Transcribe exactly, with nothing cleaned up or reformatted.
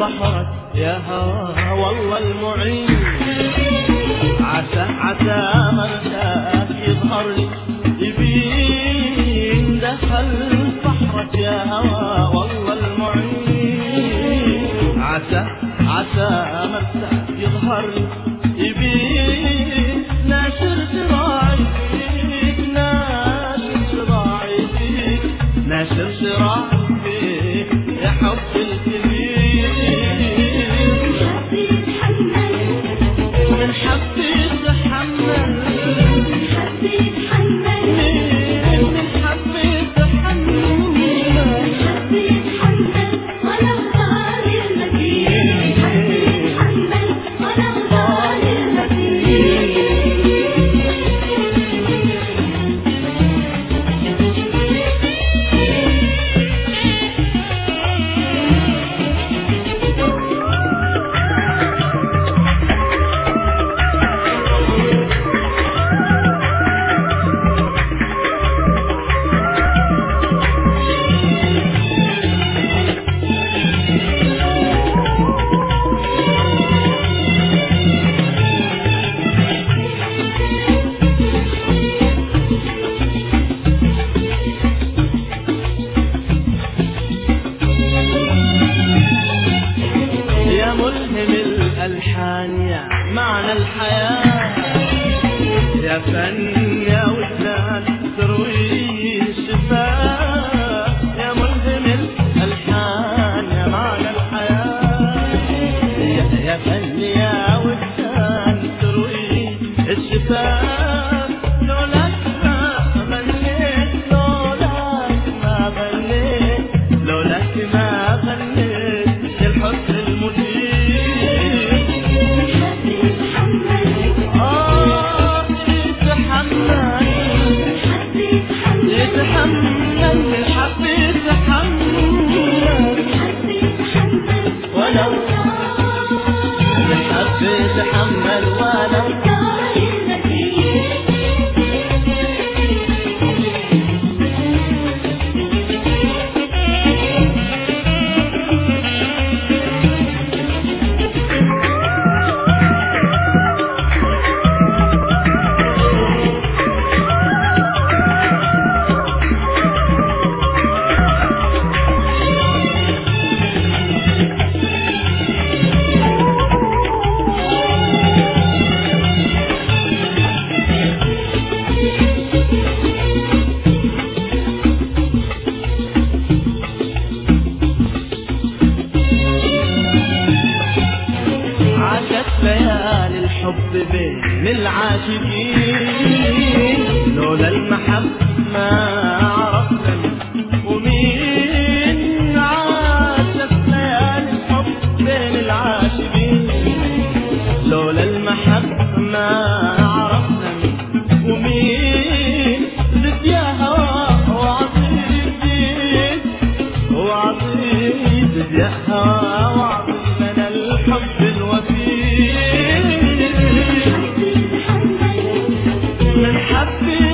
بحرك يا هوا والله المعين. عسى عسى مرتاح يظهر لي يبين دخل بحرك يا هوا والله المعين. عسى عسى مرتاح يظهر لي يبين ناشر شراعي فيك ناشر شراعي فيك ناشر شراعي فيك يا حب الكبير. من حبي يتحمل من حبي يتحمل من حبي يتحمل من حبي يتحمل ولو طال المدين. من حبي يتحمل ولو طال المدين. الألحان يا معنى الحياة يا فن يا وجدان تروي الشفاء. يا ملهم الألحان يا معنى الحياة يا, يا فن يا وجدان تروي الشفاء. لولاك ما غنيت لولاك ما غنيت لولاك ما غنيت الحسن المدير. تحمل ولو ليالي الحب بين العاشقين. لولا المحبة ما عرفنا ومين. عاشت ليالي الحب بين العاشقين. لولا المحبة ما عرفنا ومين. زد يا هوا وعطيب زيد وعطيب زد يا هوا وعطيب لنا الحب الوفي. من حبي